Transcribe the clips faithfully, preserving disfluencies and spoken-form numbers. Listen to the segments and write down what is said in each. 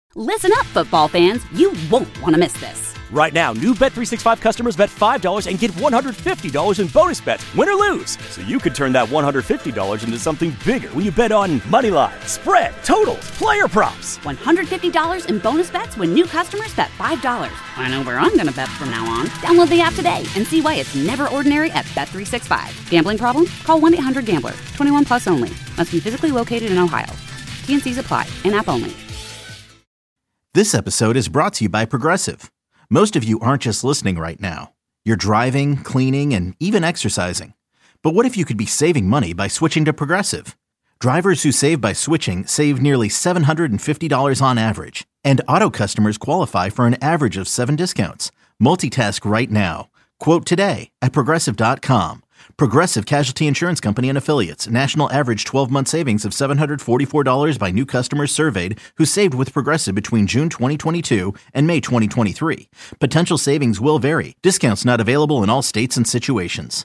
Listen up, football fans. You won't want to miss this. Right now, new Bet three sixty-five customers bet five dollars and get one hundred fifty dollars in bonus bets, win or lose. So you could turn that one hundred fifty dollars into something bigger when you bet on money line, spread, totals, player props. one hundred fifty dollars in bonus bets when new customers bet five dollars. I know where I'm going to bet from now on. Download the app today and see why it's never ordinary at Bet three sixty-five. Gambling problem? Call one eight hundred gambler. twenty-one plus only. Must be physically located in Ohio. T N Cs apply. In-app only. This episode is brought to you by Progressive. Most of you aren't just listening right now. You're driving, cleaning, and even exercising. But what if you could be saving money by switching to Progressive? Drivers who save by switching save nearly seven hundred fifty dollars on average. And auto customers qualify for an average of seven discounts. Multitask right now. Quote today at Progressive dot com. Progressive Casualty Insurance Company and Affiliates. National average twelve-month savings of seven hundred forty-four dollars by new customers surveyed who saved with Progressive between June twenty twenty-two and May twenty twenty-three. Potential savings will vary. Discounts not available in all states and situations.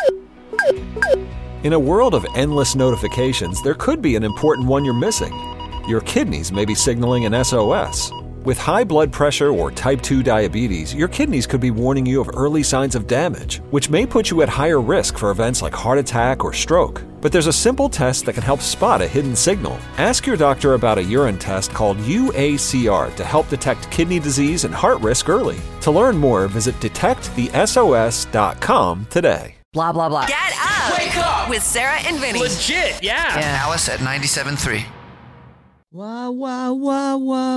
In a world of endless notifications, there could be an important one you're missing. Your kidneys may be signaling an S O S. With high blood pressure or type two diabetes, your kidneys could be warning you of early signs of damage, which may put you at higher risk for events like heart attack or stroke. But there's a simple test that can help spot a hidden signal. Ask your doctor about a urine test called U A C R to help detect kidney disease and heart risk early. To learn more, visit detect the S O S dot com today. Blah, blah, blah. Get up! Wake up! With Sarah and Vinny. Legit, yeah. yeah. Alice at ninety-seven point three. Wah, wah, wah, wah,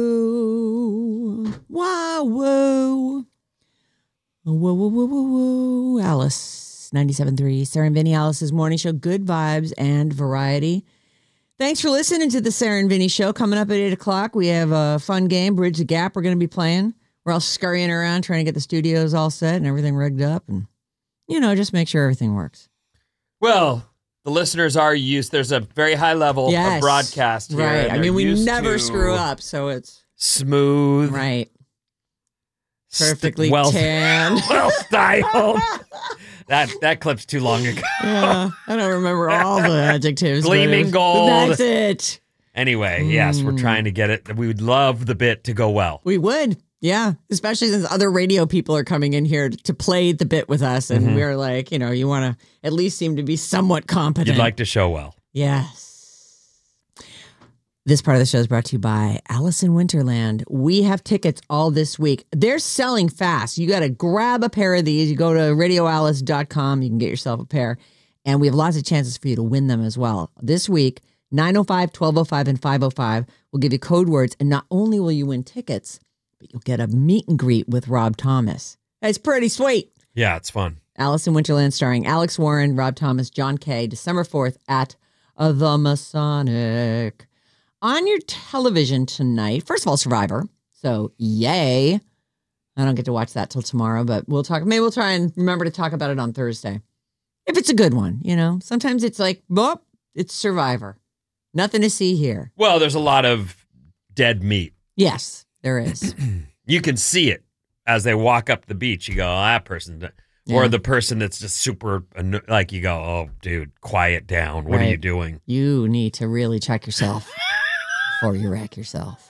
woo. Wah, woo. Woo, woo, woo, woo, woo. Alice, ninety-seven point three. Sarah and Vinny, Alice's morning show. Good vibes and variety. Thanks for listening to the Sarah and Vinny show. Coming up at eight o'clock, we have a fun game, Bridge the Gap, we're going to be playing. We're all scurrying around trying to get the studios all set and everything rigged up. And, you know, just make sure everything works. Well, the listeners are used. There's a very high level yes. of broadcast here. Right. I mean, we never to screw up, so it's smooth. Right. Perfectly St- well, tan. Well styled. that that clip's too long ago. Yeah, I don't remember all the adjectives. Gleaming gold. That's it. Anyway, mm. yes, we're trying to get it. We would love the bit to go well. We would. Yeah, especially since other radio people are coming in here to play the bit with us. And mm-hmm. we're like, you know, you want to at least seem to be somewhat competent. You'd like to show well. Yes. This part of the show is brought to you by Alice in Winterland. We have tickets all this week. They're selling fast. You got to grab a pair of these. You go to radio alice dot com. You can get yourself a pair. And we have lots of chances for you to win them as well. This week, nine oh five, twelve oh five, and five oh five will give you code words. And not only will you win tickets, you'll get a meet and greet with Rob Thomas. It's pretty sweet. Yeah, it's fun. Alice in Winterland starring Alex Warren, Rob Thomas, John Kay, December fourth at the Masonic. On your television tonight, first of all, Survivor. So, yay. I don't get to watch that till tomorrow, but we'll talk. Maybe we'll try and remember to talk about it on Thursday. If it's a good one, you know. Sometimes it's like, boop, it's Survivor. Nothing to see here. Well, there's a lot of dead meat. Yes. There is. You can see it as they walk up the beach. You go, oh, that person. Yeah. Or the person that's just super, like you go, oh, dude, quiet down. What right. are you doing? You need to really check yourself before you wreck yourself.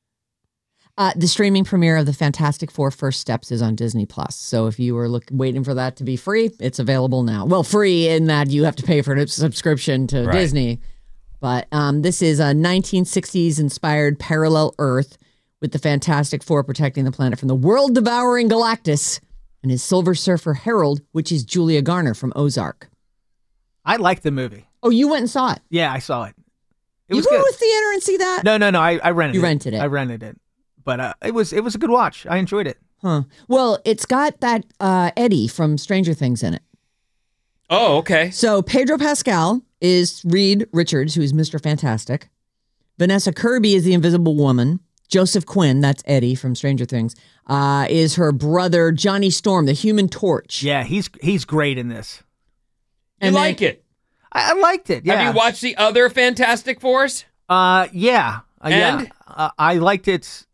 Uh, the streaming premiere of the Fantastic Four First Steps is on Disney Plus. So if you were look, waiting for that to be free, it's available now. Well, free in that you have to pay for a subscription to right. Disney. But um, this is a nineteen sixties inspired parallel Earth with the Fantastic Four protecting the planet from the world-devouring Galactus and his Silver Surfer Harold, which is Julia Garner from Ozark. I liked the movie. Oh, you went and saw it? Yeah, I saw it. It you was go good. to a theater and see that? No, no, no. I, I rented you it. You rented it. I rented it. But uh, it was it was a good watch. I enjoyed it. Huh. Well, it's got that uh, Eddie from Stranger Things in it. Oh, okay. So Pedro Pascal is Reed Richards, who is Mister Fantastic. Vanessa Kirby is the Invisible Woman. Joseph Quinn, that's Eddie from Stranger Things, uh, is her brother Johnny Storm, the Human Torch. Yeah, he's he's great in this. You and like then, it? I, I liked it. Yeah. Have you watched the other Fantastic Fours? Uh, yeah, uh, and yeah. Uh, I liked it.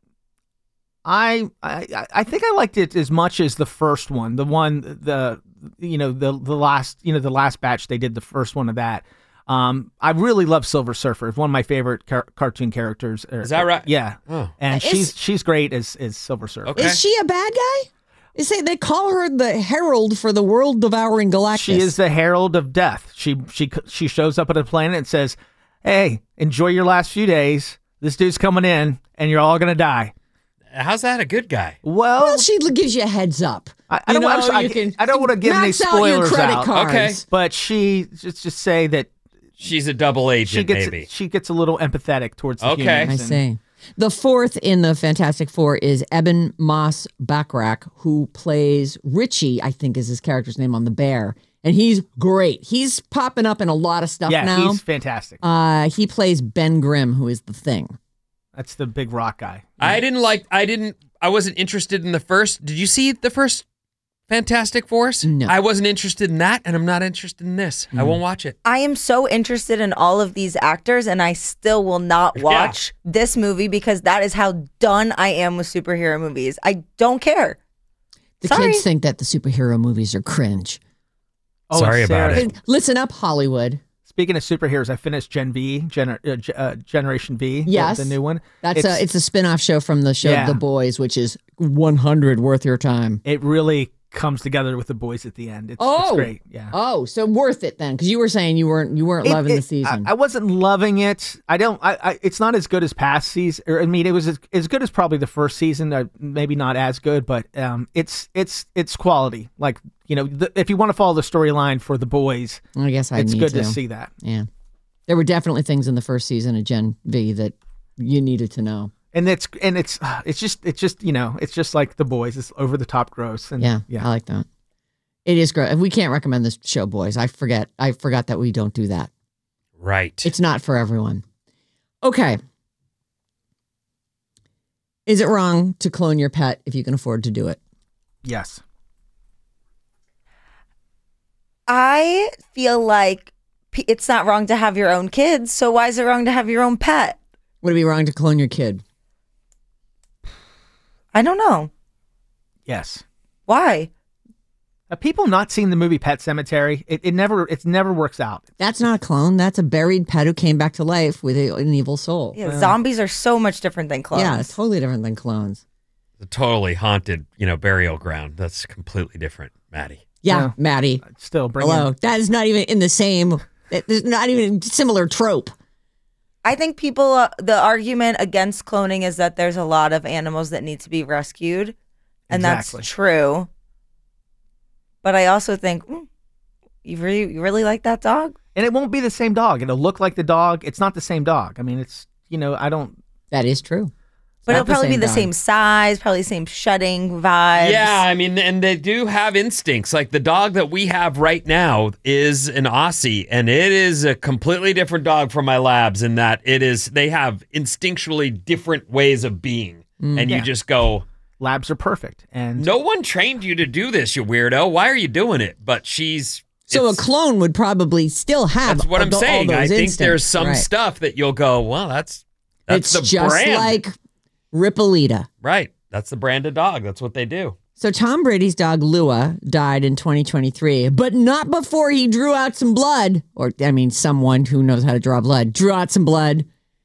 I, I I think I liked it as much as the first one, the one the you know the the last you know the last batch they did the first one of that. Um, I really love Silver Surfer. It's one of my favorite car- cartoon characters. Is that right? Yeah. Oh. And Is- she's she's great as, as Silver Surfer. Okay. Is she a bad guy? They say they call her the herald for the world devouring Galactus. She is the herald of death. She she she shows up at a planet and says, "Hey, enjoy your last few days. This dude's coming in, and you're all gonna die." How's that a good guy? Well, Well, she gives you a heads up. I, I You don't. know, I'm sorry, you I, can I don't want to give any max out your spoilers credit out. cards. Okay. But she just just say that She's a double agent, she gets maybe. she gets a little empathetic towards the Okay. humans. I and- see. The fourth in the Fantastic Four is Eben Moss Backrack, who plays Richie, I think is his character's name on The Bear. And he's great. He's popping up in a lot of stuff Yeah, now. he's fantastic. Uh, he plays Ben Grimm, who is the Thing. That's the big rock guy. I didn't like, I didn't, I wasn't interested in the first. Did you see the first Fantastic Force? No. I wasn't interested in that, and I'm not interested in this. I won't watch it. I am so interested in all of these actors, and I still will not watch this movie because that is how done I am with superhero movies. I don't care. The Sorry. kids think that the superhero movies are cringe. Oh, Sorry and about Sarah- it. And listen up, Hollywood. Speaking of superheroes, I finished Gen V, Gener- uh, G- uh, Generation V, the- Yes. the, new one. That's a, it's a spin-off show from the show Yeah. The Boys, which is one hundred worth your time. It really comes together with the boys at the end. It's, Oh, it's great. Yeah. Oh, so worth it then? Because you were saying you weren't you weren't It- loving it- the season. I, I wasn't loving it. I don't. I, I. It's not as good as past season. Or, I mean, it was as, as good as probably the first season. Uh, maybe not as good, but um, it's it's it's quality. Like you know, the, if you want to follow the storyline for the boys, I guess I it's need good to. to see that. Yeah, there were definitely things in the first season of Gen V that you needed to know. And it's and it's uh, it's just it's just you know it's just like the boys. It's over the top gross. And Yeah, yeah. I like that. It is great. We can't recommend this show, boys. I forget. I forgot that we don't do that. Right. It's not for everyone. Okay. Is it wrong to clone your pet if you can afford to do it? Yes. I feel like p- it's not wrong to have your own kids, so why is it wrong to have your own pet? Would it be wrong to clone your kid? I don't know. Yes. Why? Have people not seen the movie Pet Cemetery? It, it never it never works out. That's not a clone. That's a buried pet who came back to life with a, an evil soul. Yeah, zombies are so much different than clones. Yeah, it's totally different than clones. The totally haunted, you know, burial ground. That's completely different, Maddie. Yeah, Yeah. Maddie. Still bring Hello. in- That is not even in the same. There's not even a similar trope. I think people, uh, the argument against cloning is that there's a lot of animals that need to be rescued, and Exactly. that's true. But I also think, mm, you really, you really like that dog? And it won't be the same dog. It'll look like the dog. It's not the same dog. I mean, it's you know I don't. That is true. But Not it'll probably be the dog. same size, probably same shedding vibes. Yeah, I mean, and they do have instincts. Like the dog that we have right now is an Aussie, and it is a completely different dog from my labs in that it is, they have instinctually different ways of being. Mm. And you Yeah. just go, Labs are perfect, and no one trained you to do this, you weirdo. Why are you doing it? But she's. So a it's- clone would probably still have. That's what I'm all saying. those I think instincts. there's some Right. stuff that you'll go, well, that's that's It's the just brand. like Rippolita. Right. That's the brand of dog. That's what they do. So Tom Brady's dog Lua died in twenty twenty-three, but not before he drew out some blood, or I mean, someone who knows how to draw blood drew out some blood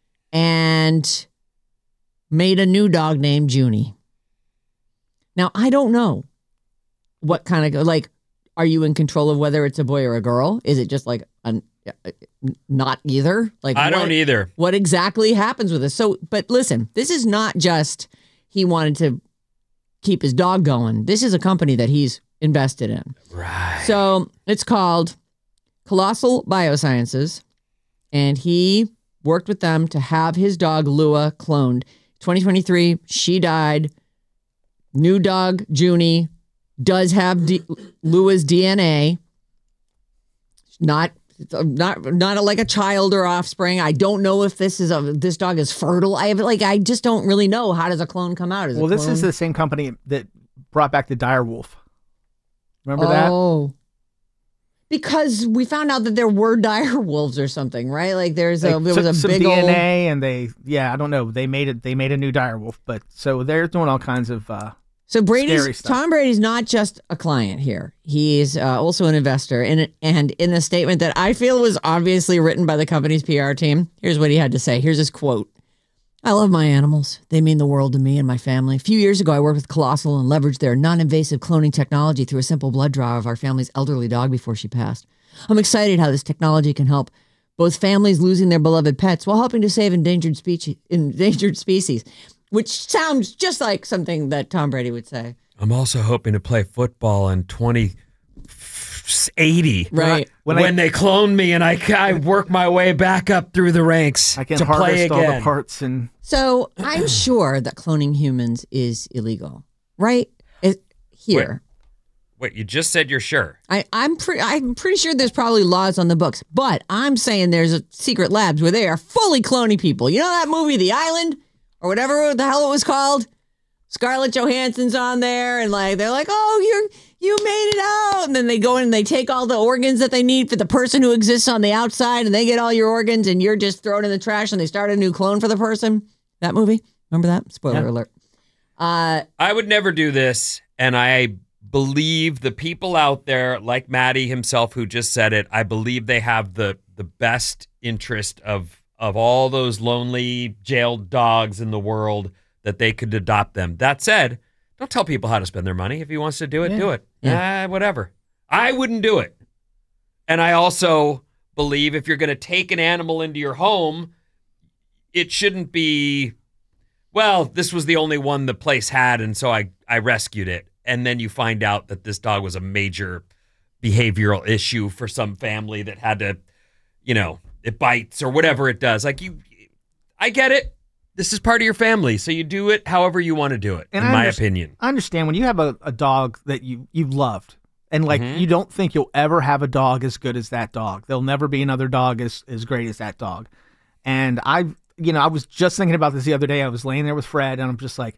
and made a new dog named Junie. Now I don't know what kind of like. Are you in control of whether it's a boy or a girl? Is it just like an, not either? Like I don't what- either. What exactly happens with this? So, but listen, this is not just he wanted to keep his dog going. This is a company that he's invested in. Right. So it's called Colossal Biosciences, and he worked with them to have his dog Lua cloned. twenty twenty-three, she died. New dog Junie does have D- Lua's D N A. Not not not like a child or offspring. I don't know if this is a this dog is fertile. I have like I just don't really know, how does a clone come out? Is well, a this is clone- the same company that brought back the dire wolf. Remember that? Oh. Because we found out that there were dire wolves or something, right? Like there's They a there took was a some big D N old A, and they yeah, I don't know. They made it. They made a new dire wolf, but so they're doing all kinds of. Uh, So Scary Brady's stuff. Tom Brady's not just a client here. He's uh, also an investor. And, and in a statement that I feel was obviously written by the company's P R team, here's what he had to say. Here's his quote. I love my animals. They mean the world to me and my family. A few years ago, I worked with Colossal and leveraged their non-invasive cloning technology through a simple blood draw of our family's elderly dog before she passed. I'm excited how this technology can help both families losing their beloved pets while helping to save endangered species, endangered species, which sounds just like something that Tom Brady would say. I'm also hoping to play football in twenty eighty. Right. When, When I- they clone me and I, I work my way back up through the ranks I can to play harvest all the again. parts and So I'm sure that cloning humans is illegal, right? It, here. Wait, you just said you're sure. I, I'm pretty. I'm pretty sure there's probably laws on the books, but I'm saying there's a secret labs where they are fully cloning people. You know that movie, The Island, or whatever the hell it was called. Scarlett Johansson's on there, and like they're like, "Oh, you're you made it out," and then they go in and they take all the organs that they need for the person who exists on the outside, and they get all your organs, and you're just thrown in the trash, and they start a new clone for the person. That movie, remember that? Spoiler Yeah. alert. Uh, I would never do this, and I believe the people out there, like Maddie himself, who just said it, I believe they have the the best interest of of all those lonely jailed dogs in the world that they could adopt them. That said, don't tell people how to spend their money. If he wants to do it, Yeah. do it. Yeah. Ah, whatever. I wouldn't do it. And I also believe if you're going to take an animal into your home, it shouldn't be, well, this was the only one the place had, and so I, I rescued it. And then you find out that this dog was a major behavioral issue for some family that had to, you know, it bites or whatever it does. Like you, I get it. This is part of your family, so you do it however you want to do it, And in I my underst- opinion. I understand when you have a, a dog that you you've loved, and like Mhm. you don't think you'll ever have a dog as good as that dog. There'll never be another dog as as great as that dog. And I, you know, I was just thinking about this the other day. I was laying there with Fred, and I'm just like,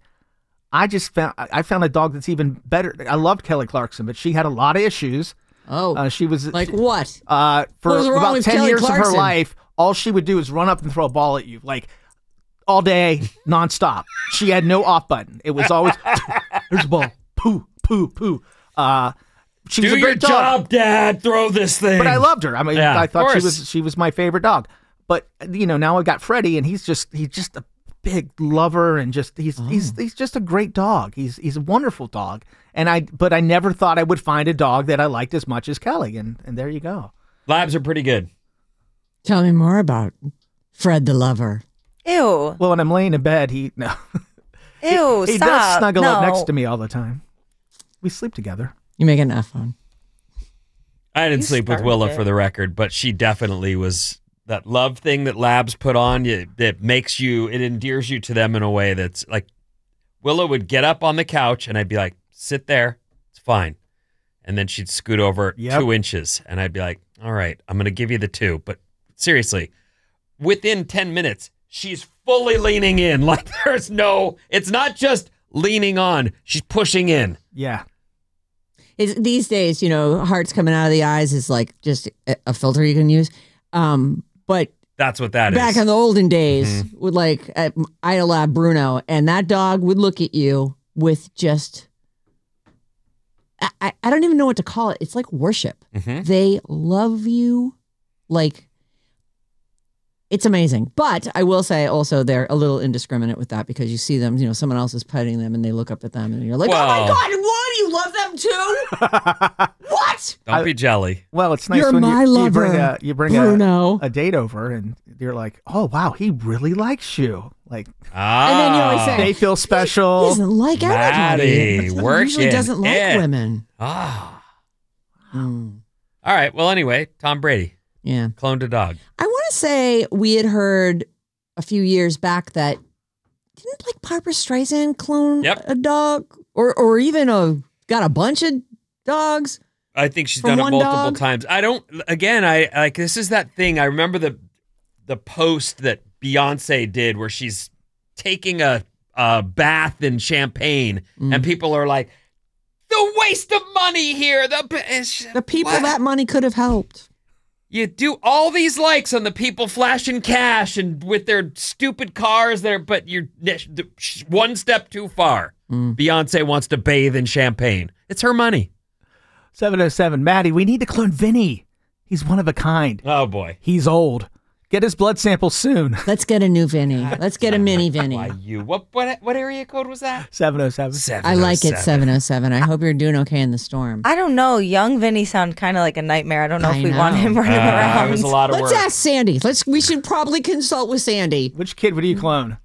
I just found I found a dog that's even better. I loved Kelly Clarkson, but she had a lot of issues. oh, Uh, she was like what? uh, for What was wrong about with ten Kelly years of her Clarkson? life. All she would do is run up and throw a ball at you, like all day, nonstop. She had no off button. It was always there's a ball, poo, poo, poo. Uh, she was Do a your great dog, job, Dad. Throw this thing. but I loved her. I mean, Yeah, I of thought she course. was she was my favorite dog. But you know, now I got Freddie, and he's just he's just a big lover, and just he's he's he's just a great dog. He's he's a wonderful dog. And I but I never thought I would find a dog that I liked as much as Kelly, and and there you go. Labs are pretty good. Tell me more about Fred the Lover. Ew. Well, when I'm laying in bed, he no. Ew. He stop. does snuggle no. up next to me all the time. We sleep together. You make an F on. I didn't You sleep with started Willa it. for the record, but she definitely was that love thing that Labs put on you. That makes you, it endears you to them in a way that's like, Willa would get up on the couch and I'd be like, sit there, it's fine. And then she'd scoot over Yep. two inches and I'd be like, all right, I'm going to give you the two. But seriously, within ten minutes, she's fully leaning in. Like there's no, it's not just leaning on, she's pushing in. Yeah. It's, these days, you know, hearts coming out of the eyes is like just a, a filter you can use. Um, but That's what that is. back in the olden days, with like at Idle Lab Bruno, and that dog would look at you with just, I, I, I don't even know what to call it. It's like worship. Mhm. They love you like, it's amazing. But I will say also they're a little indiscriminate with that because you see them, you know, someone else is petting them and they look up at them and you're like, oh Well- my God, what? You love them too? What? Don't be jelly. Well, it's nice You're when my you, you bring lover, a you bring Bruno. a, a date over and you're like, oh wow, he really likes you. Like Ah. And then you always say, they feel He special. doesn't like Maddie, everybody. He working usually doesn't like it. women. Ah. Mm, All right. Well, anyway, Tom Brady yeah. cloned a dog. I want to say we had heard a few years back that didn't like Barbara Streisand clone Yep. a dog or or even a got a bunch of dogs. I think she's From done it one multiple dog? times. I don't. Again, I like this is that thing. I remember the the post that Beyonce did where she's taking a, a bath in champagne, Mm. and people are like, "The waste of money here." The it's- The people what? that money could have helped. You do all these likes on the people flashing cash and with their stupid cars there, but you're one step too far. Mm. Beyonce wants to bathe in champagne. It's her money. seven oh seven, Maddie, we need to clone Vinny. He's one of a kind. Oh, boy. He's old. Get his blood sample soon. Let's get a new Vinny. Let's get a mini Vinny. Why you? What, what, what area code was that? seven oh seven. I like it, seven oh seven. I hope you're doing okay in the storm. I don't know. Young Vinny sound kind of like a nightmare. I don't know I if we know. want him running Uh, around. it was a lot of Let's work. ask Sandy. Let's. We should probably consult with Sandy. Which kid would you clone?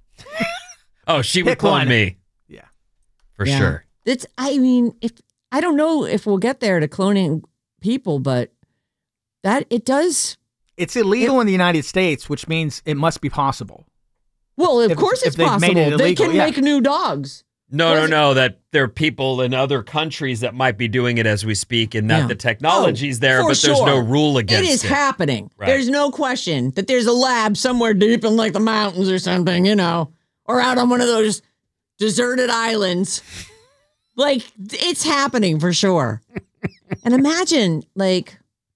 Oh, she would Pick clone one. me. Yeah. For Yeah. sure. It's. I mean, if I don't know if we'll get there to cloning people, but that it does. It's illegal in the United States, which means it must be possible. Well, of If- course if it's they've made possible. it They illegal, can yeah. make new dogs. No, no, Was it- no. That there are people in other countries that might be doing it as we speak, and that Yeah. the technology's Oh, there, for but there's sure. no rule It against it. is happening. Right. There's no question that there's a lab somewhere deep in like the mountains or something, you know, or out on one of those deserted islands. Like it's happening for sure. And imagine, like,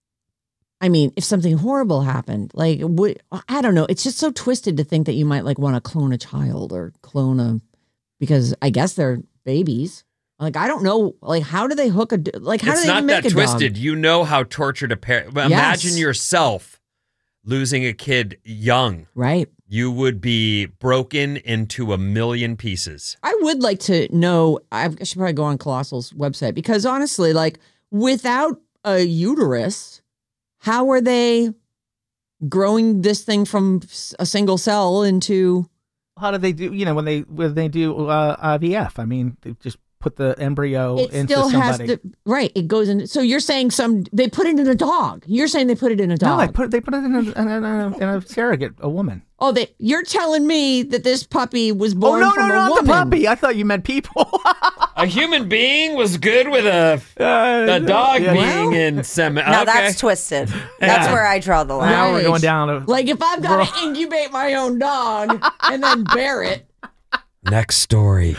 I mean, if something horrible happened, like, would, I don't know. It's just so twisted to think that you might like want to clone a child or clone a, because I guess they're babies. Like, I don't know. Like, how do they hook a, like, how It's do they not even make that a twisted. dog? You know how tortured a parent. Imagine Yes. yourself losing a kid young. Right. You would be broken into a million pieces. I would like to know. I should probably go on Colossal's website because honestly, like without a uterus, how are they growing this thing from a single cell into? How do they do? You know, when they when they do uh, I V F, I mean, they just put the embryo It into still has somebody. to, right? It goes in. So you're saying some they put it in a dog. You're saying they put it in a no, dog. they put they put it in a, in a, in a, in a surrogate, a woman. oh, they. You're telling me that this puppy was Oh born no, from no, a not woman? the puppy. I thought you meant people. A human being was good with a Uh, a dog yeah. being in semi. Now okay. that's twisted. That's Yeah. where I draw the line. Now we're Right. going down. A, Like if I've got to incubate my own dog and then bear it. Next story.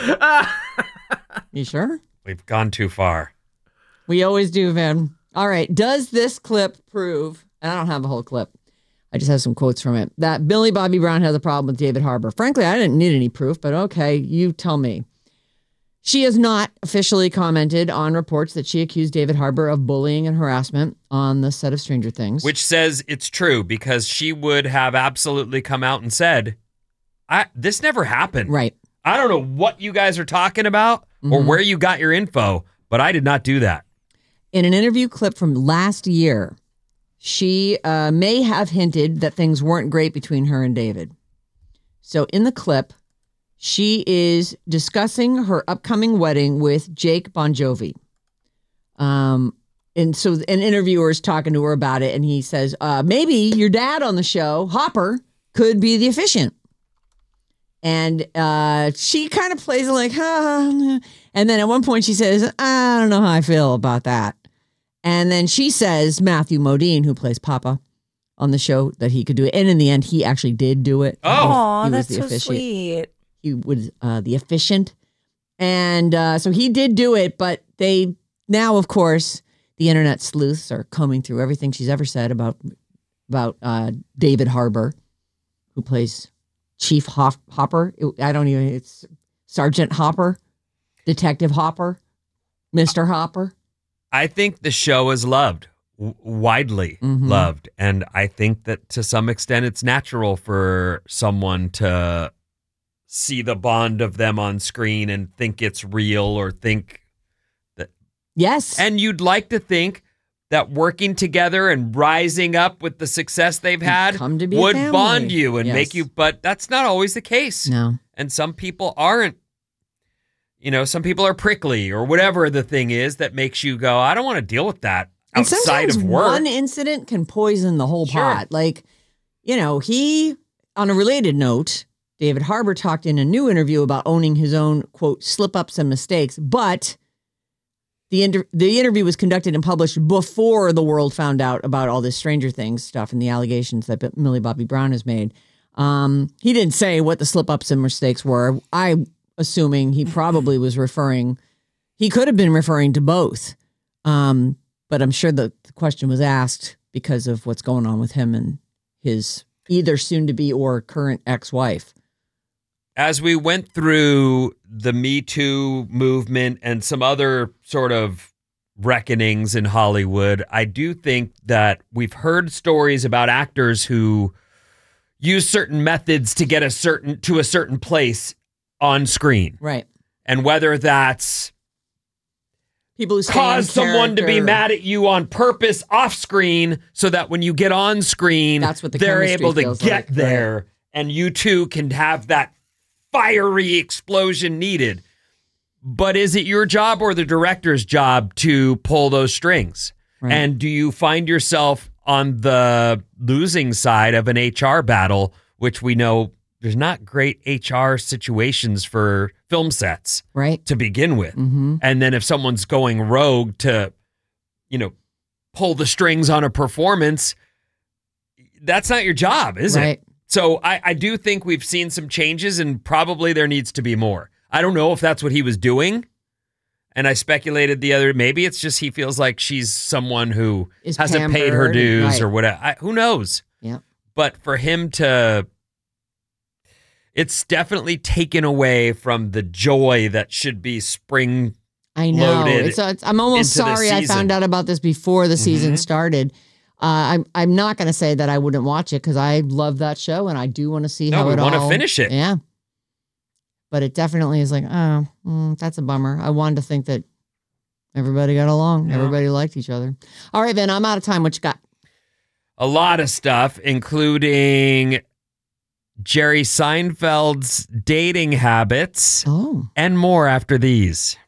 You sure? We've gone too far. We always do, Van. All right. Does this clip prove, and I don't have a whole clip, I just have some quotes from it, that Millie Bobby Brown has a problem with David Harbour? Frankly, I didn't need any proof, but okay, you tell me. She has not officially commented on reports that she accused David Harbour of bullying and harassment on the set of Stranger Things. Which says it's true because she would have absolutely come out and said, I this never happened. Right. I don't know what you guys are talking about or Mhm. where you got your info, but I did not do that. In an interview clip from last year, she uh, may have hinted that things weren't great between her and David. So in the clip, she is discussing her upcoming wedding with Jake Bon Jovi. Um, and so an interviewer is talking to her about it, and he says, uh, maybe your dad on the show, Hopper, could be the officiant. And uh, she kind of plays it like, huh. And then at one point she says, I don't know how I feel about that. And then she says, Matthew Modine, who plays Papa on the show, that he could do it. And in the end, he actually did do it. Oh. Aw, He was that's the so officiant. sweet. He was uh, the efficient. And uh, so he did do it, but they now, of course, the internet sleuths are combing through everything she's ever said about about uh, David Harbour, who plays Chief Hoff- Hopper. I don't even, it's Sergeant Hopper, Detective Hopper, Mister Hopper. I think the show is loved, w- widely Mhm. loved. And I think that to some extent it's natural for someone to see the bond of them on screen and think it's real or think that. Yes. And you'd like to think that working together and rising up with the success they've had come to be a would family. bond you and Yes. make you, but that's not always the case. No. And some people aren't. You know, some people are prickly or whatever the thing is that makes you go, I don't want to deal with that And outside sometimes of work. one incident can poison the whole Sure. pot. Like, you know, he, on a related note, David Harbour talked in a new interview about owning his own, quote, slip-ups and mistakes, but the inter- the interview was conducted and published before the world found out about all this Stranger Things stuff and the allegations that Millie Bobby Brown has made. Um, he didn't say what the slip-ups and mistakes were. I assuming he probably was referring, he could have been referring to both. Um, but I'm sure the, the question was asked because of what's going on with him and his either soon to be or current ex-wife. as we went through the Me Too movement and some other sort of reckonings in Hollywood, I do think that we've heard stories about actors who use certain methods to get a certain to a certain place on screen. Right. And whether that's people who stay cause in someone to be character. mad at you on purpose off screen so that when you get on screen, That's what the they're chemistry able to feels get like, there right. and you two can have that fiery explosion needed. But is it your job or the director's job to pull those strings? Right. And do you find yourself on the losing side of an H R battle, which we know there's not great H R situations for film sets Right. to begin with. Mm-hmm. And then if someone's going rogue to, you know, pull the strings on a performance, that's not your job, is Right. it? So I, I do think we've seen some changes and probably there needs to be more. I don't know if that's what he was doing. And I speculated the other, maybe it's just he feels like she's someone who Is hasn't paid her pampered, dues right. or whatever. I, who knows? Yeah. But for him to, it's definitely taken away from the joy that should be spring. I know. Loaded It's, it's, I'm almost into the sorry I season. found out about this before the season Mhm. started. Uh, I'm I'm not going to say that I wouldn't watch it because I love that show and I do want to see No, how we it wanna all. finish it. Yeah. But it definitely is like, oh, mm, that's a bummer. I wanted to think that everybody got along, Yeah. everybody liked each other. All right, Ben, I'm out of time. What you got? A lot of stuff, including Jerry Seinfeld's dating habits Oh, and more after these.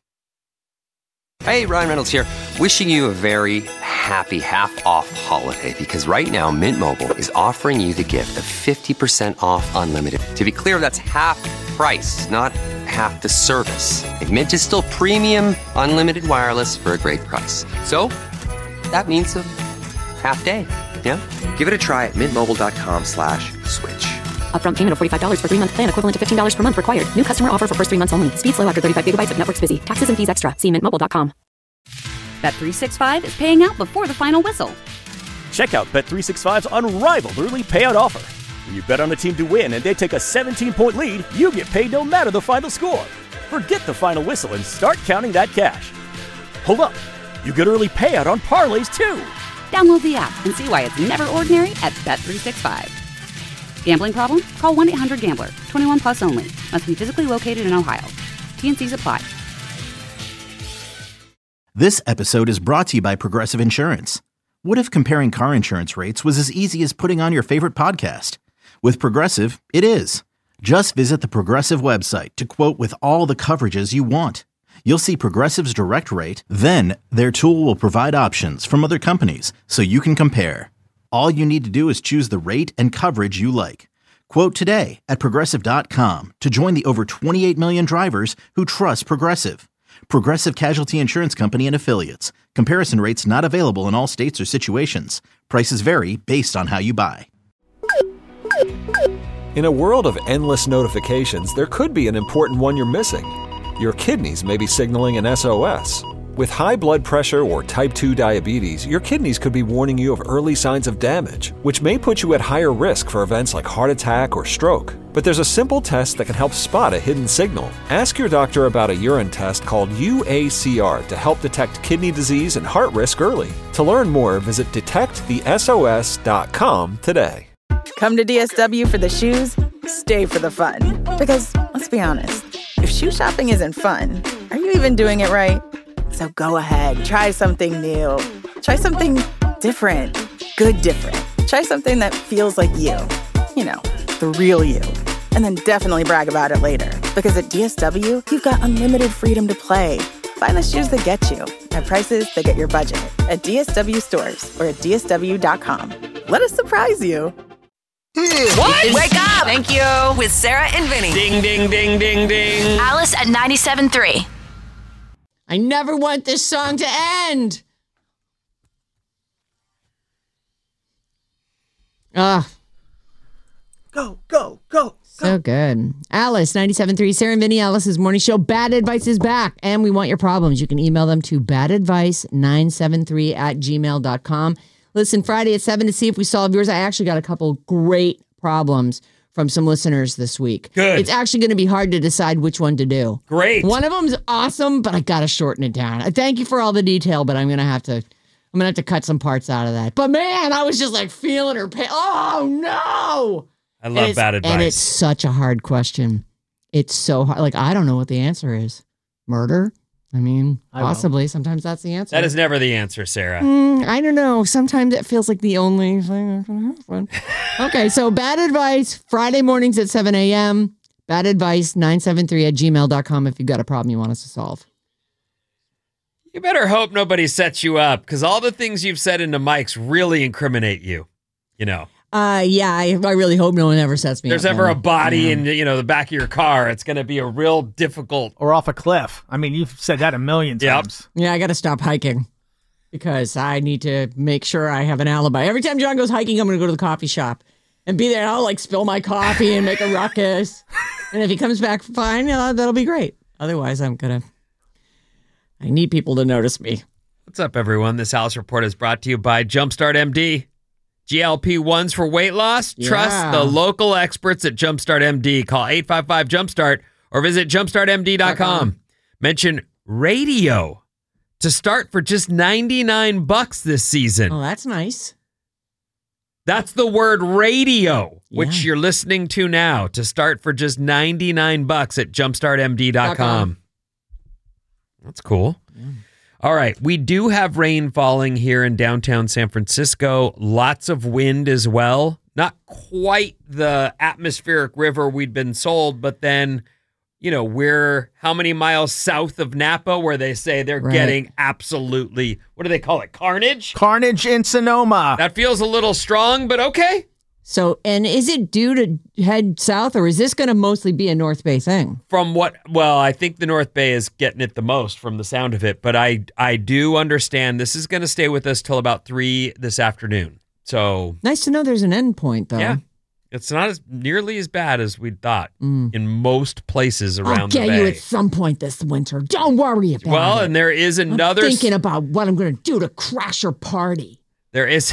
Hey, Ryan Reynolds here. Wishing you a very happy half-off holiday because right now Mint Mobile is offering you the gift of fifty percent off unlimited. To be clear, that's half price, not half the service. And Mint is still premium unlimited wireless for a great price. So that means a half day. Yeah? Give it a try at mintmobile.com slash switch. Upfront payment of forty-five dollars for three-month plan equivalent to fifteen dollars per month required. New customer offer for first three months only. Speed slow after thirty-five gigabytes if network's busy. Taxes and fees extra. See mint mobile dot com. Bet three sixty-five is paying out before the final whistle. Check out Bet three sixty-five's unrivaled early payout offer. When you bet on a team to win and they take a seventeen-point lead, you get paid no matter the final score. Forget the final whistle and start counting that cash. Hold up. You get early payout on parlays, too. Download the app and see why it's never ordinary at Bet three sixty-five. Gambling problem? Call one eight hundred gambler. twenty-one plus only. Must be physically located in Ohio. T and C's apply. This episode is brought to you by Progressive Insurance. What if comparing car insurance rates was as easy as putting on your favorite podcast? With Progressive, it is. Just visit the Progressive website to quote with all the coverages you want. You'll see Progressive's direct rate, then their tool will provide options from other companies so you can compare. All you need to do is choose the rate and coverage you like. Quote today at progressive dot com to join the over twenty-eight million drivers who trust Progressive. Progressive Casualty Insurance Company and Affiliates. Comparison rates not available in all states or situations. Prices vary based on how you buy. In a world of endless notifications, there could be an important one you're missing. Your kidneys may be signaling an S O S. With high blood pressure or type two diabetes, your kidneys could be warning you of early signs of damage, which may put you at higher risk for events like heart attack or stroke. But there's a simple test that can help spot a hidden signal. Ask your doctor about a urine test called U A C R to help detect kidney disease and heart risk early. To learn more, visit detect the S O S dot com today. Come to D S W for the shoes, stay for the fun. Because, let's be honest, if shoe shopping isn't fun, are you even doing it right? So go ahead, try something new. Try something different. Good different. Try something that feels like you. You know, the real you. And then definitely brag about it later. Because at D S W, you've got unlimited freedom to play. Find the shoes that get you at prices that get your budget at D S W stores or at D S W dot com. Let us surprise you. What? Wake up! Thank you. With Sarah and Vinny. Ding, ding, ding, ding, ding. Alice at ninety-seven point three. I never want this song to end. Ah. Go, go, go. So good. Alice, ninety-seven point three, Sarah and Vinny, Alice's morning show. Bad Advice is back, and we want your problems. You can email them to bad advice nine seven three at gmail dot com. Listen, Friday at seven to see if we solve yours. I actually got a couple great problems from some listeners this week. Good. It's actually going to be hard to decide which one to do. Great. One of them's awesome, but I got to shorten it down. I thank you for all the detail, but I'm going to have to, I'm going to have to cut some parts out of that. But man, I was just like feeling her pain. Oh no. I love and bad advice. And it's such a hard question. It's so hard. Like, I don't know what the answer is. Murder? I mean, I possibly. Sometimes that's the answer. That is never the answer, Sarah. Mm, I don't know. Sometimes it feels like the only thing that can happen. Okay, so bad advice, Friday mornings at seven a.m. Bad advice, nine seven three at gmail dot com if you've got a problem you want us to solve. You better hope nobody sets you up, because all the things you've said into mics really incriminate you. You know. Uh, yeah, I, I really hope no one ever sets me There's up. ever then. a body Yeah. in you know the back of your car, it's going to be a real difficult. Or off a cliff. I mean, you've said that a million Yep. times. Yeah, I got to stop hiking because I need to make sure I have an alibi. Every time John goes hiking, I'm going to go to the coffee shop and be there. And I'll like spill my coffee and make a ruckus. And if he comes back fine, uh, that'll be great. Otherwise, I'm going to, I need people to notice me. What's up, everyone? This House Report is brought to you by Jumpstart M D. G L P ones for weight loss? Yeah. Trust the local experts at Jumpstart M D. Call eight five five jumpstart or visit jumpstart m d dot com. Mention radio to start for just ninety-nine bucks this season. Oh, that's nice. That's the word radio, which Yeah. you're listening to now, to start for just ninety-nine bucks at jumpstart m d dot com. That's cool. Yeah. All right. We do have rain falling here in downtown San Francisco. Lots of wind as well. Not quite the atmospheric river we'd been sold, but then, you know, we're how many miles south of Napa where they say they're Right. getting absolutely, what do they call it? Carnage? Carnage in Sonoma. That feels a little strong, but okay. So, and is it due to head south or is this going to mostly be a North Bay thing? From what, well, I think the North Bay is getting it the most from the sound of it, but I, I do understand this is going to stay with us till about three this afternoon. So, Nice to know there's an end point, though. yeah, it's not as nearly as bad as we thought in most places around I'll the get bay. you at some point this winter. Don't worry about Well, it. and there is another. I'm thinking about what I'm going to do to crash your party. There is.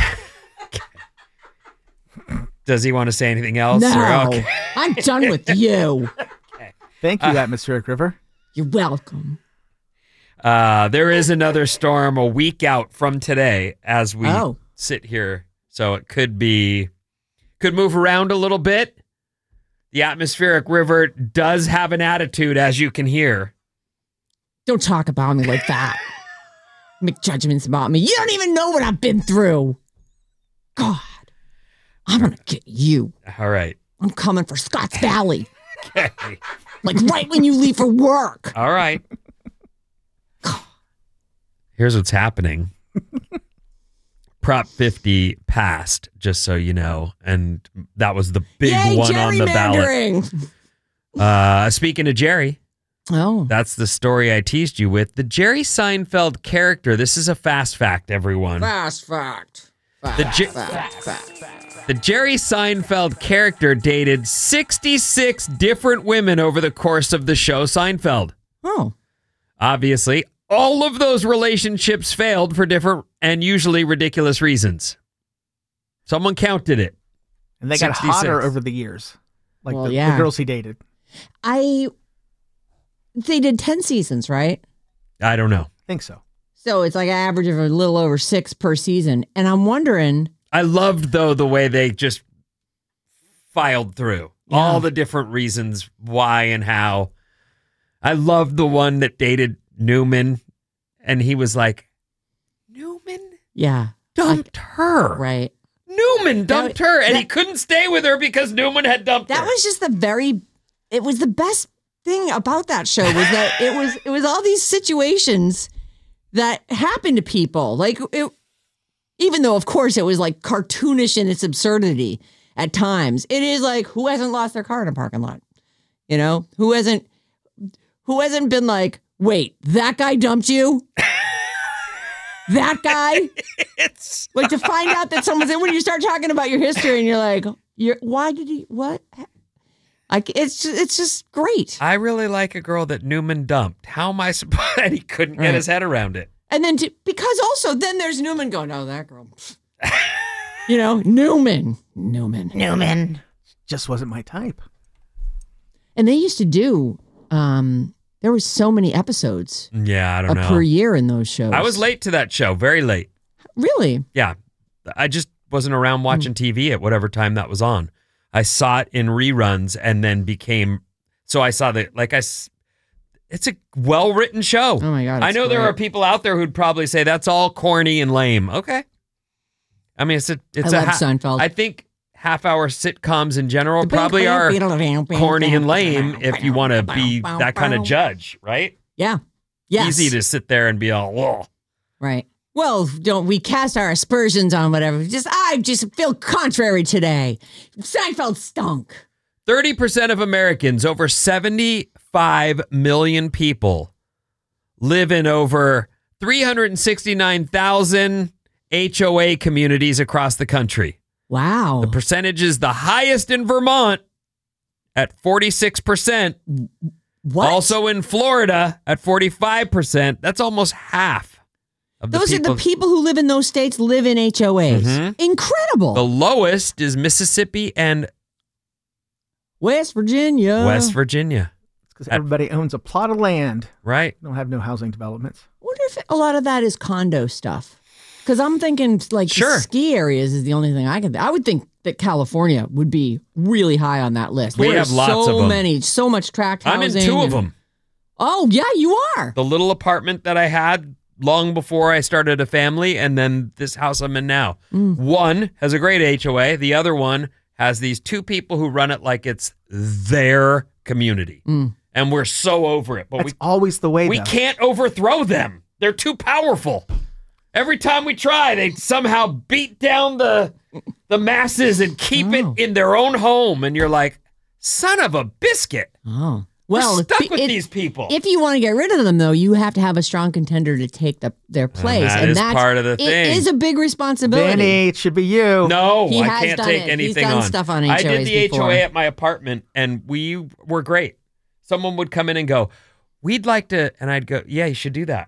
Does he want to say anything else? No, Or- okay. I'm done with you. Thank you, Atmospheric River. You're welcome. Uh, there is another storm a week out from today as we Oh. sit here. So it could be, could move around a little bit. The atmospheric river does have an attitude, as you can hear. Don't talk about me like that. Make judgments about me. You don't even know what I've been through. God, I'm going to get you. All right. I'm coming for Scotts Valley. Okay. Like right when you leave for work. All right. Here's what's happening. Prop fifty passed, just so you know, and that was the big Yay, one on the ballot. gerrymandering. Uh, speaking of Jerry, Oh, that's the story I teased you with. The Jerry Seinfeld character, this is a fast fact, everyone. fast fact. Fast The Jer- fact, fact. The Jerry Seinfeld character dated sixty-six different women over the course of the show Seinfeld. Oh, Obviously, all of those relationships failed for different and usually ridiculous reasons. Someone counted it. And they got sixty-six. hotter over the years. Like Well, the, yeah. the girls he dated. I. They did ten seasons, right? I don't know. I think so. So it's like an average of a little over six per season. And I'm wondering. I loved, though, the way they just filed through Yeah. all the different reasons why and how. I loved the one that dated Newman, and he was like, Newman Yeah. dumped her. Right. Newman dumped her, and that- he couldn't stay with her because Newman had dumped That her. was just the very. It was the best thing about that show was that it was it was all these situations that happened to people. Like it, even though of course it was like cartoonish in its absurdity at times. It is like who hasn't lost their car in a parking lot? You know, who hasn't who hasn't been like, wait, that guy dumped you? That guy? It's Like to find out that someone's when you start talking about your history and you're like, you're why did he what? Like it's just, it's just great. I really like a girl that Newman dumped. How am I surprised that he couldn't get Right. his head around it? And then to, because also then there's Newman going, oh, that girl. You know, Newman. Newman. Newman. just wasn't my type. And they used to do, um, there were so many episodes Yeah, I don't uh, know. per year in those shows. I was late to that show, very late. Really? Yeah. I just wasn't around watching T V at whatever time that was on. I saw it in reruns and then became, so I saw the, like I, s- it's a well-written show. Oh my God. I it's know there great. are people out there who'd probably say that's all corny and lame. Okay. I mean, it's a, it's I a, love Seinfeld. I think half-hour sitcoms in general probably are corny and lame if you want to be that kind of judge, right? Yeah. Yes. Easy to sit there and be all, whoa. Right. Well, don't we cast our aspersions on whatever? Just I just feel contrary today. Seinfeld stunk. thirty percent of Americans, over seventy-five million people, live in over three hundred sixty-nine thousand H O A communities across the country. Wow. The percentage is the highest in Vermont at forty-six percent. What? Also in Florida at forty-five percent. That's almost half of the Those people. are the people who live in those states live in H O As. Mhm. Incredible. The lowest is Mississippi and West Virginia. West Virginia. Because everybody owns a plot of land. Right. They don't have no housing developments. I wonder if a lot of that is condo stuff. Because I'm thinking like Sure. ski areas is the only thing I can. I would think that California would be really high on that list. We There have are lots so of 'em. many, so much tract I'm housing. in two of and- them. Oh yeah, you are. The little apartment that I had long before I started a family, and then this house I'm in now. Mm. One has a great H O A. The other one has these two people who run it like it's their community. Mm. And we're so over it. But That's we always the way, we though. can't overthrow them. They're too powerful. Every time we try, they somehow beat down the the masses and keep Oh. it in their own home. And you're like, son of a biscuit. Oh. We're Well, stuck if- with if- these people. If you want to get rid of them, though, you have to have a strong contender to take the, their place, that and is that's part of the It thing. is a big responsibility. Benny, it should be you. No, He I has can't done take it. He's anything done on. stuff on I H O did As the before. H O A at my apartment, and we were great. Someone would come in and go, "We'd like to," and I'd go, "Yeah, you should do that.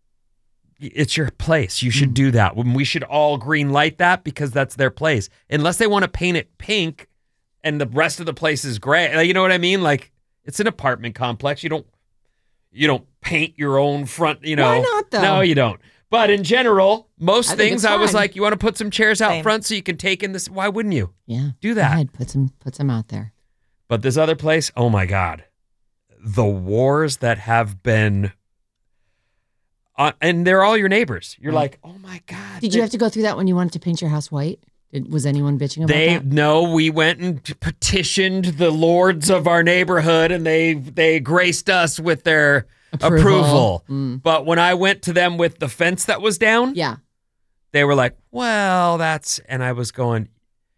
It's your place. You Hmm. should do that. We should all green light that because that's their place. Unless they want to paint it pink, and the rest of the place is gray. Like, you know what I mean? Like it's an apartment complex. You don't you don't paint your own front. You know, Why not, though? No, you don't. But in general, most I think things it's I was fine. like, you want to put some chairs out Same. front so you can take in this. Why wouldn't you Yeah, do Go that? ahead, put some, put some out there. But this other place, oh my God, the wars that have been, uh, and they're all your neighbors. You're like, oh my God. Did you have to go through that when you wanted to paint your house white? Did, was anyone bitching about They that? no, we went and petitioned the lords of our neighborhood, and they they graced us with their Approval. approval. Mm. But when I went to them with the fence that was down, Yeah. they were like, "Well, that's," and I was going,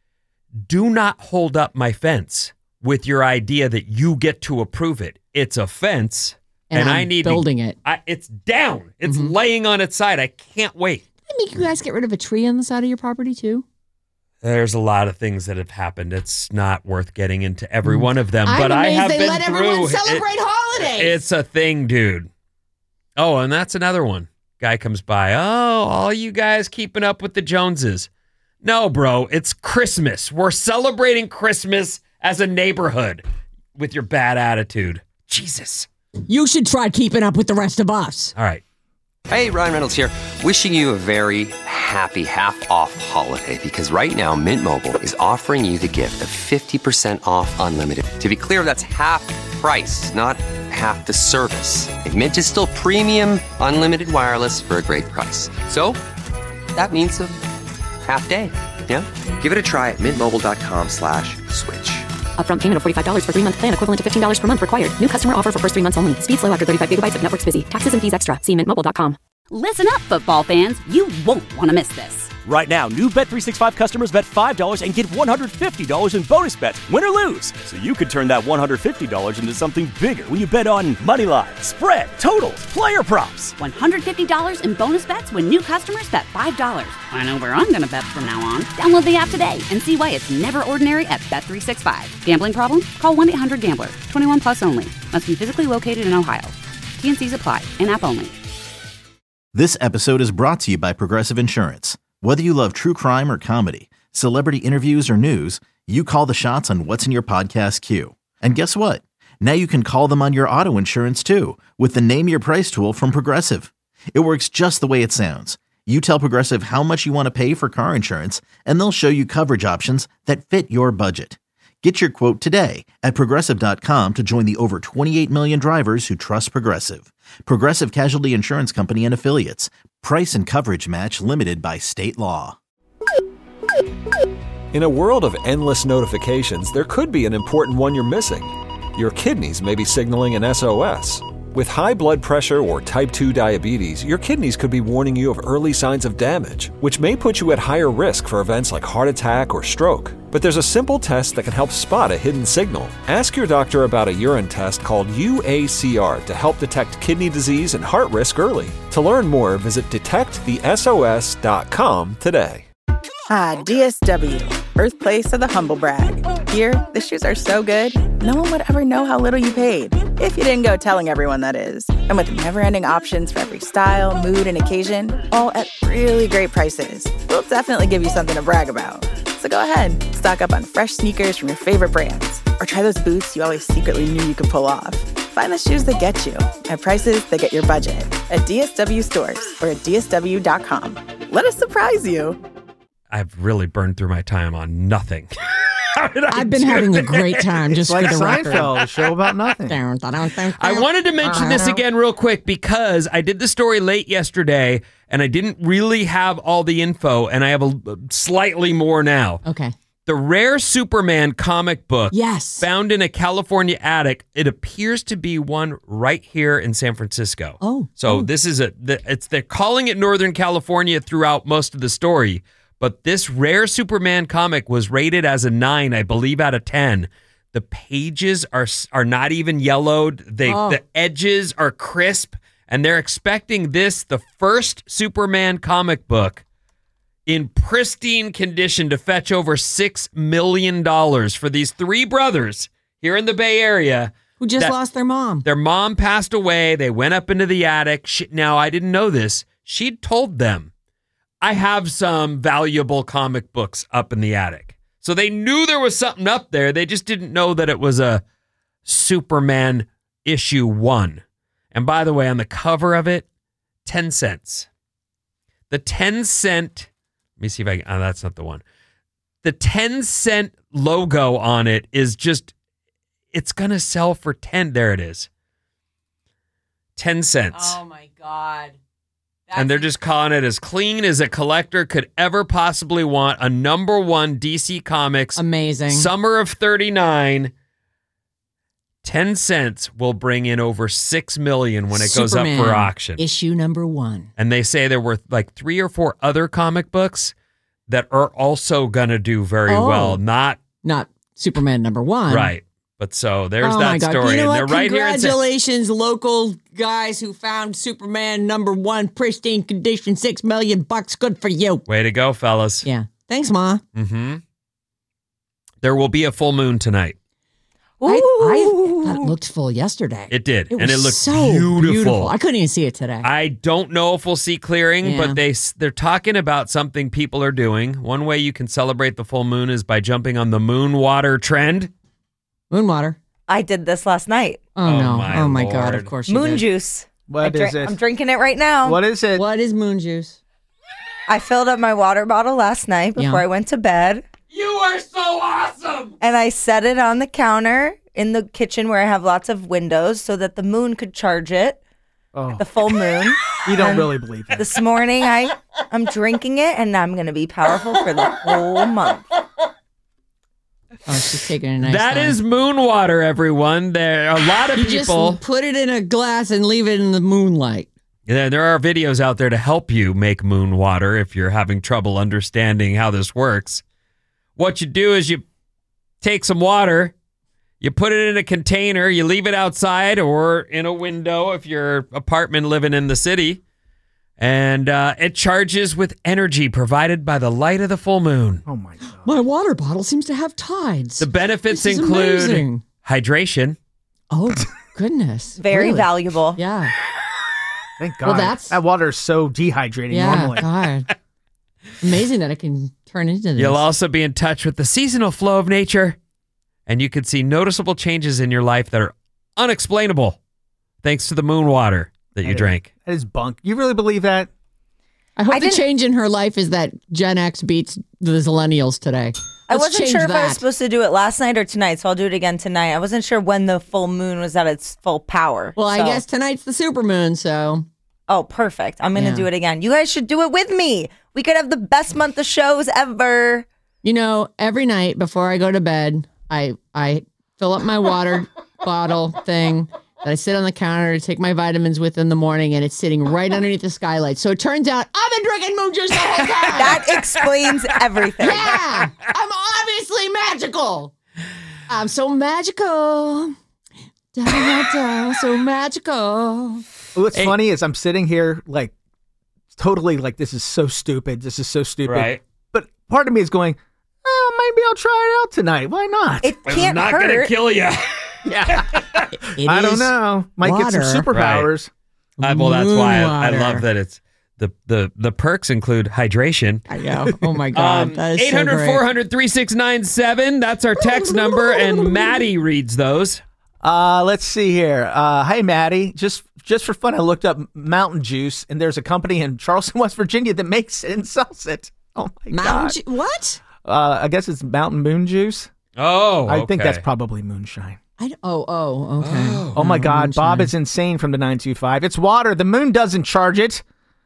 "Do not hold up my fence with your idea that you get to approve it. It's a fence, And and, I'm I need to- building it. I, it's down. It's Mhm. laying on its side. I can't wait." Did they make you guys get rid of a tree on the side of your property too? There's a lot of things that have happened. It's not worth getting into every one of them, I'm but I amazed have they been let through. everyone it- celebrate holidays. It's a thing, dude. Oh, and that's another one. Guy comes by. Oh, all you guys keeping up with the Joneses. No, bro, it's Christmas. We're celebrating Christmas as a neighborhood with your bad attitude. Jesus. You should try keeping up with the rest of us. All right. Hey, Ryan Reynolds here. Wishing you a very happy half-off holiday because right now Mint Mobile is offering you the gift of fifty percent off unlimited. To be clear, that's half price, not half the service. And Mint is still premium unlimited wireless for a great price. So that means a half day. Yeah? Give it a try at mintmobile.com slash switch. Upfront payment of forty-five dollars for three-month plan, equivalent to fifteen dollars per month required. New customer offer for first three months only. Speed slow after thirty-five gigabytes if network's busy. Taxes and fees extra. See mint mobile dot com. Listen up, football fans. You won't want to miss this. Right now, new Bet three sixty-five customers bet five dollars and get one hundred fifty dollars in bonus bets, win or lose. So you could turn that one hundred fifty dollars into something bigger when you bet on money line, spread, totals, player props. one hundred fifty dollars in bonus bets when new customers bet five dollars. I know where I'm going to bet from now on. Download the app today and see why it's never ordinary at Bet three sixty-five. Gambling problem? Call one eight hundred gambler. twenty-one plus only. Must be physically located in Ohio. T and C's apply. In-app only. This episode is brought to you by Progressive Insurance. Whether you love true crime or comedy, celebrity interviews or news, You call the shots on what's in your podcast queue. And guess what? Now you can call them on your auto insurance too with the Name Your Price tool from Progressive. It works just the way it sounds. You tell Progressive how much you want to pay for car insurance, and they'll show you coverage options that fit your budget. Get your quote today at Progressive dot com to join the over twenty-eight million drivers who trust Progressive. Progressive Casualty Insurance Company and Affiliates. Price and coverage match limited by state law. In a world of endless notifications, there could be an important one you're missing. Your kidneys may be signaling an S O S. With high blood pressure or type two diabetes, your kidneys could be warning you of early signs of damage, which may put you at higher risk for events like heart attack or stroke. But there's a simple test that can help spot a hidden signal. Ask your doctor about a urine test called U A C R to help detect kidney disease and heart risk early. To learn more, visit detect the S O S dot com today. Ah, D S W, birthplace of the humble brag. Here, the shoes are so good, no one would ever know how little you paid. If you didn't go telling everyone, that is. And with never-ending options for every style, mood, and occasion, all at really great prices, we'll definitely give you something to brag about. So go ahead, stock up on fresh sneakers from your favorite brands, or try those boots you always secretly knew you could pull off. Find the shoes that get you at prices that get your budget at D S W stores or at D S W dot com. Let us surprise you. I've really burned through my time on nothing. I've been having a great time, just It's like for the record. Seinfeld, a show about nothing. I wanted to mention this again real quick because I did the story late yesterday and I didn't really have all the info, and I have a slightly more now. Okay. The rare Superman comic book, yes, found in a California attic. It appears to be one right here in San Francisco. Oh, so oh. this is a. The, it's they're calling it Northern California throughout most of the story. But this rare Superman comic was rated as a nine, I believe, out of ten. The pages are are not even yellowed. They Oh. The edges are crisp, and they're expecting this, the first Superman comic book, in pristine condition to fetch over six million dollars for these three brothers here in the Bay Area. Who just that- lost their mom. Their mom passed away. They went up into the attic. She, now, I didn't know this. She'd told them, I have some valuable comic books up in the attic. So they knew there was something up there. They just didn't know that it was a Superman issue one. And by the way, on the cover of it, ten cents. The ten cent, let me see if I can, oh, that's not the one. The ten cent logo on it is just, it's going to sell for ten. There it is. ten cents. Oh my God. And they're just calling it as clean as a collector could ever possibly want. A number one D C Comics. Amazing. Summer of thirty-nine. ten cents will bring in over six million dollars when it goes up for Superman, auction. Issue number one. And they say there were like three or four other comic books that are also going to do very Oh. well. Not Not Superman number one. right. But so there's Oh my that God. story. You know and what? they're right here. in San- Congratulations, local guys who found Superman number one, pristine condition, six million bucks. Good for you. Way to go, fellas. Yeah. Thanks, Ma. Mm-hmm. There will be a full moon tonight. I, I thought it looked full yesterday. It did, It and was it looked so beautiful. I couldn't even see it today. I don't know if we'll see clearing, Yeah. but they they're talking about something people are doing. One way you can celebrate the full moon is by jumping on the moon water trend. Moon water. I did this last night. Oh, Oh, no. my oh my God. Lord. Of course you Moon did. juice. What I is drink- it? I'm drinking it right now. What is it? What is moon juice? I filled up my water bottle last night before Yeah. I went to bed, You are so awesome. and I set it on the counter in the kitchen where I have lots of windows so that the moon could charge it, Oh, the full moon. you don't And really believe that. This morning, I I'm drinking it, and I'm gonna be powerful for the whole month. Oh, she's taking a nice That time. is moon water, everyone. There are a lot of You people. just put it in a glass and leave it in the moonlight. Yeah, there are videos out there to help you make moon water if you're having trouble understanding how this works. What you do is you take some water, you put it in a container, you leave it outside or in a window if you're apartment living in the city, and uh, it charges with energy provided by the light of the full moon. Oh my God. My water bottle seems to have tides. The benefits This is include amazing. hydration. Oh, goodness. Very Really? valuable. Yeah. Thank God. Well, that's- that water is so dehydrating Yeah. normally. God. Amazing that it can turn into this. You'll also be in touch with the seasonal flow of nature, and you could see noticeable changes in your life that are unexplainable thanks to the moon water that you That is- drank. That is bunk. You really believe that? I hope I the didn't- change in her life is that Gen X beats the Zillennials today. I Let's wasn't change sure if I was that. supposed to do it last night or tonight, so I'll do it again tonight. I wasn't sure when the full moon was at its full power. Well, I so- guess tonight's the supermoon, so Oh, perfect. I'm going to Yeah. do it again. You guys should do it with me. We could have the best month of shows ever. you know, every night before I go to bed, I I fill up my water bottle thing that I sit on the counter to take my vitamins with in the morning, and it's sitting right underneath the skylight. So it turns out I've been drinking moon juice the whole time. That explains everything. Yeah, I'm obviously magical. I'm so magical. Da, da, da, so magical. What's Hey. funny is I'm sitting here like totally like this is so stupid. This is so stupid. Right. But part of me is going, oh, maybe I'll try it out tonight. Why not? It It's can't not hurt. going to kill you. yeah. It I don't is know. Might get some water. superpowers. Uh, well, that's why I, I Moon love water. that it's the, the, the perks include hydration. I know. Oh my God. Um, that is eight hundred, so great. four hundred, three six nine seven. That's our text number, and Maddie reads those. Uh, let's see here. Uh, hey, Maddie. Just just for fun, I looked up Mountain Juice, and there's a company in Charleston, West Virginia that makes it and sells it. Oh my Mountain god. Ju- what? Uh, I guess it's Mountain Moon Juice. Oh, I think okay. that's probably moonshine. I d- oh, oh, okay. Oh my God, Bob moonshine. is insane from the nine two five. It's water. The moon doesn't charge it.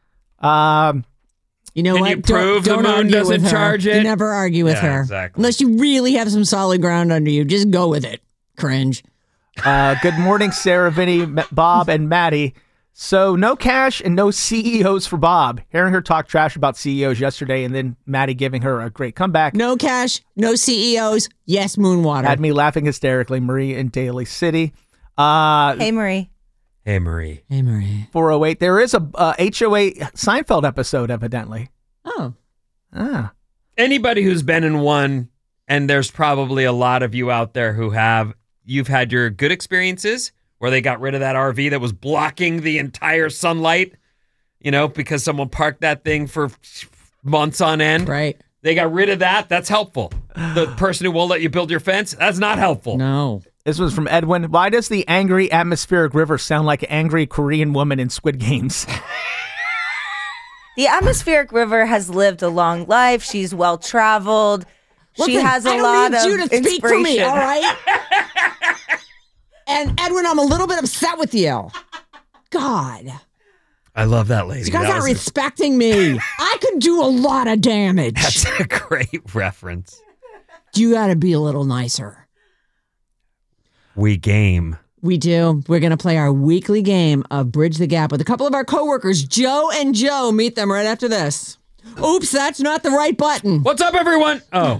Um, You know Can what? you Don't- prove the don't moon argue doesn't with her. charge You it? never argue with Yeah, her. exactly. Unless you really have some solid ground under you. Just go with it. Cringe. uh, good morning, Sarah, Vinny, M- Bob, and Maddie. So no cash and no C E Os for Bob. Hearing her talk trash about C E Os yesterday, and then Maddie giving her a great comeback No cash, no C E Os. Yes, moon water. had me laughing hysterically. Marie in Daly City. Uh, Hey, Marie. Hey, Marie. Hey, Marie. four oh eight. There is a uh, H O A Seinfeld episode, evidently. Oh. Ah. Anybody who's been in one, and there's probably a lot of you out there who have, you've had your good experiences where they got rid of that R V that was blocking the entire sunlight, you know, because someone parked that thing for months on end. Right. They got rid of that. That's helpful. The person who won't let you build your fence, that's not helpful. No. This was from Edwin. Why does the angry atmospheric river sound like an angry Korean woman in Squid Games? The atmospheric river has lived a long life. She's well traveled. She Listen, has a I don't lot need of you to speak for me, inspiration. all right? And Edwin, I'm a little bit upset with you. God. I love that lady. You guys That aren't was a- respecting me. I could do a lot of damage. That's a great reference. You got to be a little nicer. We game. We do. We're going to play our weekly game of Bridge the Gap with a couple of our coworkers, Joe and Joe. Meet them right after this. Oops, that's not the right button. What's up, everyone? Oh.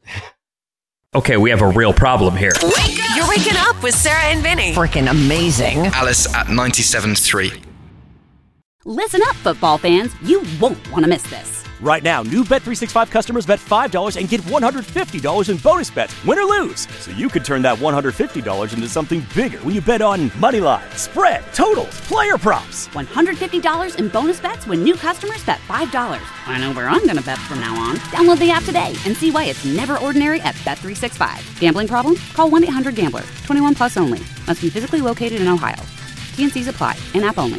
Okay, we have a real problem here. You're waking up with Sarah and Vinny. Freaking amazing. Alice at ninety-seven point three. Listen up, football fans. You won't want to miss this. Right now, new Bet three sixty-five customers bet five dollars and get one hundred fifty dollars in bonus bets, win or lose. So you could turn that one hundred fifty dollars into something bigger when you bet on money line, spread, totals, player props. one hundred fifty dollars in bonus bets when new customers bet five dollars. I know where I'm going to bet from now on. Download the app today and see why it's never ordinary at Bet three sixty-five. Gambling problem? Call one eight hundred gambler. twenty-one plus only. Must be physically located in Ohio. T N Cs apply. In-app only.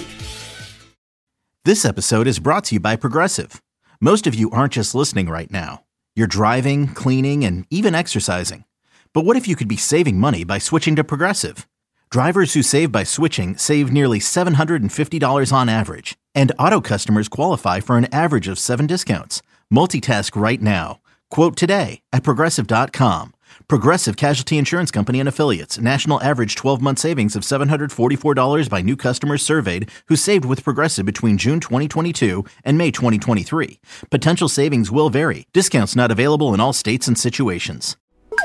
This episode is brought to you by Progressive. Most of you aren't just listening right now. You're driving, cleaning, and even exercising. But what if you could be saving money by switching to Progressive? Drivers who save by switching save nearly seven hundred fifty dollars on average. And auto customers qualify for an average of seven discounts. Multitask right now. Quote today at Progressive dot com. Progressive Casualty Insurance Company and Affiliates. National average twelve-month savings of seven hundred forty-four dollars by new customers surveyed who saved with Progressive between June twenty twenty-two and May twenty twenty-three. Potential savings will vary. Discounts not available in all states and situations.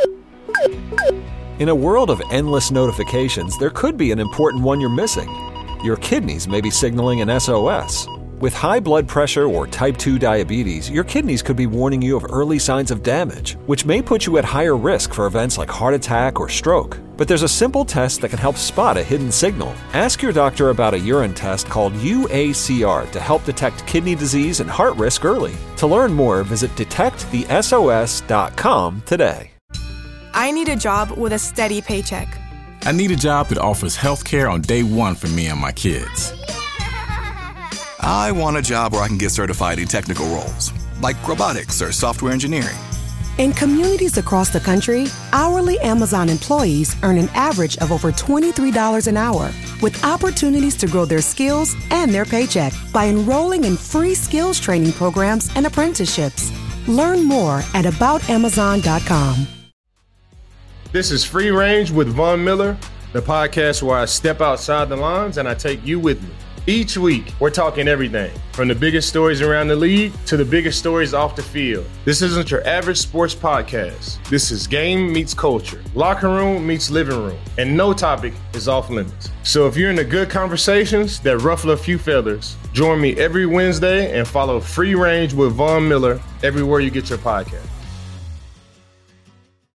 In a world of endless notifications, there could be an important one you're missing. Your kidneys may be signaling an S O S. With high blood pressure or type two diabetes, your kidneys could be warning you of early signs of damage, which may put you at higher risk for events like heart attack or stroke. But But there's a simple test that can help spot a hidden signal. Ask your doctor about a urine test called U A C R to help detect kidney disease and heart risk early. To learn more, visit detect the S O S dot com today. I need a job with a steady paycheck. I need a job that offers health care on day one for me and my kids. I want a job where I can get certified in technical roles, like robotics or software engineering. In communities across the country, hourly Amazon employees earn an average of over twenty-three dollars an hour, with opportunities to grow their skills and their paycheck by enrolling in free skills training programs and apprenticeships. Learn more at about amazon dot com. This is Free Range with Von Miller, the podcast where I step outside the lines and I take you with me. Each week, we're talking everything from the biggest stories around the league to the biggest stories off the field. This isn't your average sports podcast. This is game meets culture, locker room meets living room, and no topic is off limits. So if you're into good conversations that ruffle a few feathers, join me every Wednesday and follow Free Range with Von Miller everywhere you get your podcast.